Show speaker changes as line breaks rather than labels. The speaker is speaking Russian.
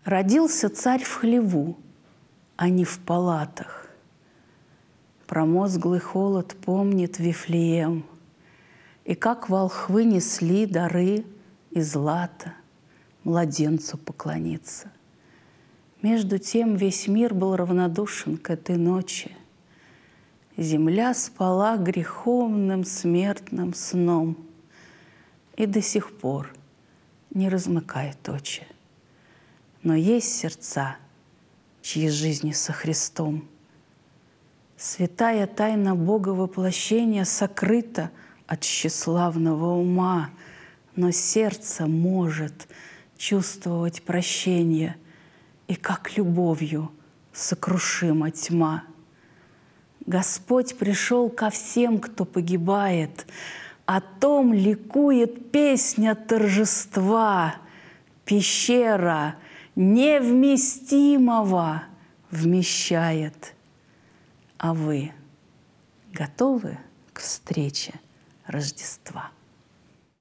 Родился царь в хлеву, а не в палатах. Промозглый холод помнит Вифлеем, и как волхвы несли дары из лата младенцу поклониться. Между тем весь мир был равнодушен к этой ночи. Земля спала греховным смертным сном и до сих пор не размыкает очи. Но есть сердца, чьи жизни со Христом. Святая тайна Бога воплощения сокрыта от тщеславного ума, но сердце может чувствовать прощение, и как любовью сокрушима тьма. Господь пришел ко всем, кто погибает, о том ликует песня торжества. Пещера невместимого вмещает. А вы готовы к встрече Рождества?